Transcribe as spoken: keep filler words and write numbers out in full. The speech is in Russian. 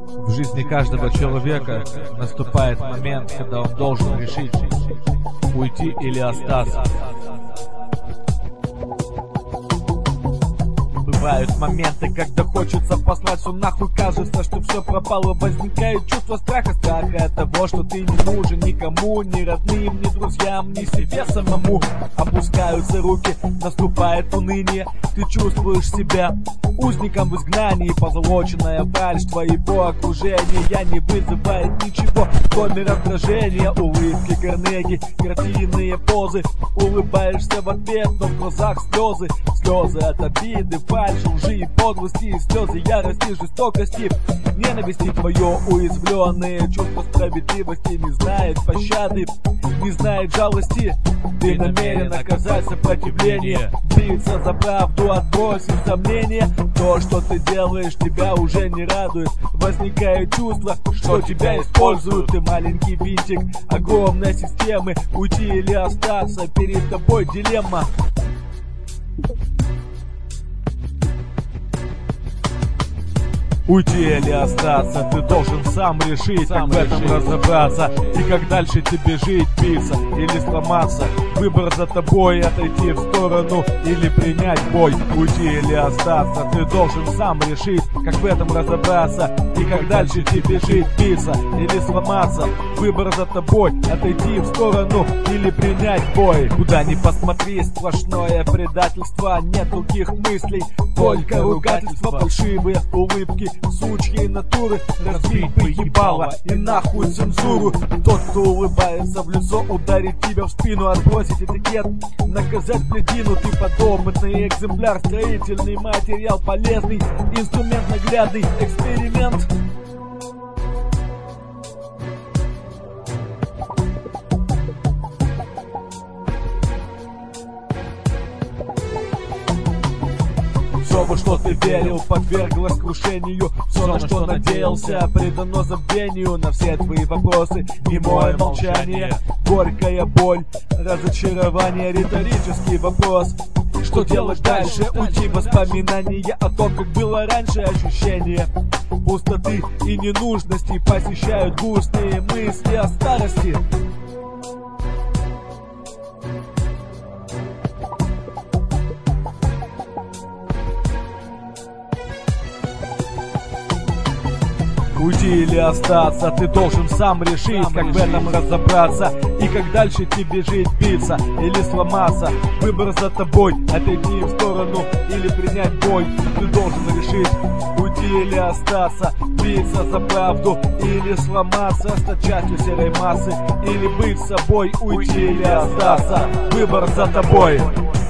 В жизни каждого человека наступает момент, когда он должен решить, уйти или остаться. Бывают моменты, когда хочется послать все нахуй, кажется, что все пропало. Возникает чувство страха, страха от того, что ты не нужен никому, ни родным, ни друзьям, ни себе самому. Опускаются руки, наступает уныние, ты чувствуешь себя узником в изгнании. Позолоченная фальшь твоего окружения не вызывает ничего, кроме раздражения. Улыбки Карнеги, картинные позы, улыбаешься в ответ, но в глазах слезы. Слезы от обиды, фальши, лжи и подлости, слезы ярости, жестокости, ненависти. Твое уязвленное чувство справедливости не знает пощады, не знает жалости. Ты намерен оказать сопротивление, биться за правду, отбросить сомнения. То, что ты делаешь, тебя уже не радует. Возникает чувство, что тебя используют. Ты маленький винтик огромной системы. Уйти или остаться, перед тобой дилемма. Уйти или остаться, ты должен сам решить, сам как решить. В этом разобраться. И как дальше тебе жить, биться или сломаться. Выбор за тобой, отойти в сторону или принять бой. Уйти или остаться, ты должен сам решить, как в этом разобраться. И как дальше тебе жить, биться или сломаться. Выбор за тобой, отойти в сторону или принять бой. Куда ни посмотри, сплошное предательство, нет других мыслей, только ругательства, фальшивые улыбки, сучьи натуры, разбить бы ебало и нахуй цензуру. Тот, кто улыбается в лицо, ударит тебя в спину, отбросить этикет, наказать плетину. Ты подопытный экземпляр, строительный материал, полезный инструмент, наглядный эксперимент. Все, во что ты верил, подверглось крушению. Все, на что надеялся, предано забвению. На все твои вопросы немое молчание, горькая боль, разочарование, риторический вопрос. Что делать дальше? Уйти в воспоминания о том, как было раньше. Ощущение пустоты и ненужности посещают грустные мысли о старости. Уйти или остаться, ты должен сам решить, сам как решить. В этом разобраться. И как дальше тебе жить, биться или сломаться. Выбор за тобой, отойти в сторону или принять бой. Ты должен решить, уйти или остаться, биться за правду или сломаться, стать частью серой массы или быть собой. Уйти или остаться, выбор за тобой.